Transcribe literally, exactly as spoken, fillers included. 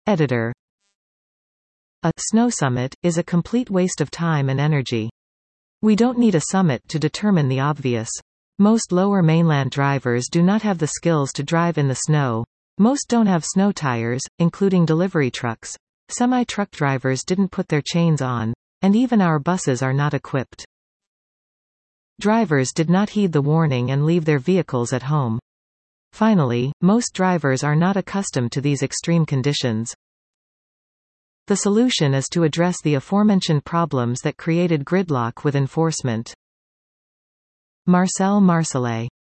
Editor. A snow summit is a complete waste of time and energy. We don't need a summit to determine the obvious. Most lower mainland drivers do not have the skills to drive in the snow. Most don't have snow tires, including delivery trucks. Semi-truck drivers didn't put their chains on. And even our buses are not equipped. Drivers did not heed the warning and leave their vehicles at home. Finally, most drivers are not accustomed to these extreme conditions. The solution is to address the aforementioned problems that created gridlock with enforcement. Marcel Marcellet